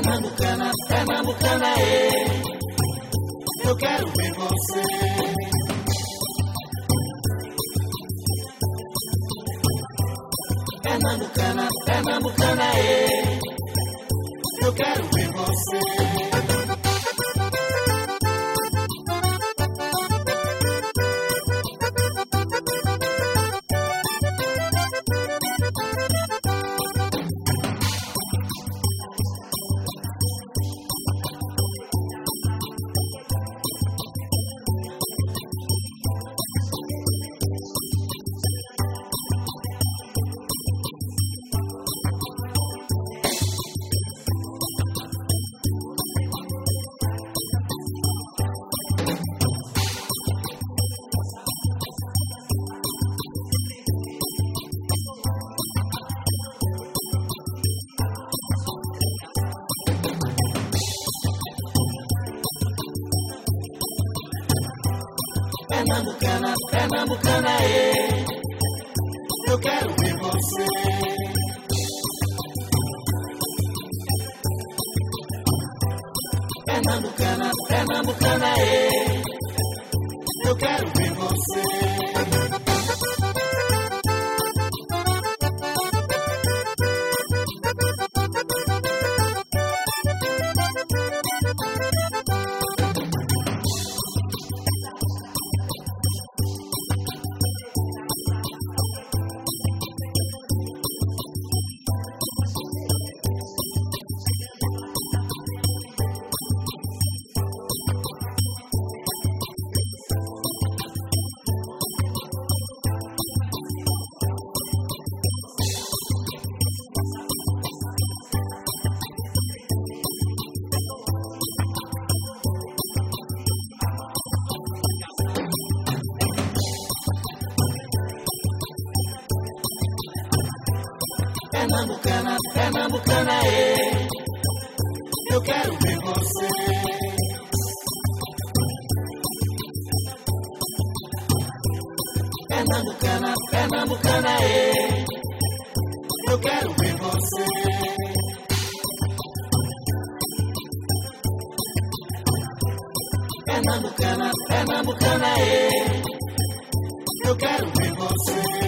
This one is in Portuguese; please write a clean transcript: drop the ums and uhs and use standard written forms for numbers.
Pernambucana, Pernambucana, eu quero ver você. Pernambucana, Pernambucana, eu quero ver você. Pernambucana, Pernambucana, eu quero ver você. Pernambucana, Pernambucana, eu quero ver você. Pernambucana, Pernambucana, eu quero ver você. Pernambucana, Pernambucana, eu quero ver você. Pernambucana, Pernambucana, eu quero ver você.